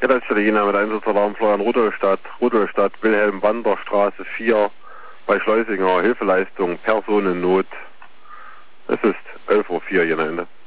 Kettenstelle Jena mit Einsatzalarm Florian Rudolstadt, Wilhelm Wander Straße 4 bei Schleusinger, Hilfeleistung, Personennot. Es ist 11:04 Uhr Jena Ende.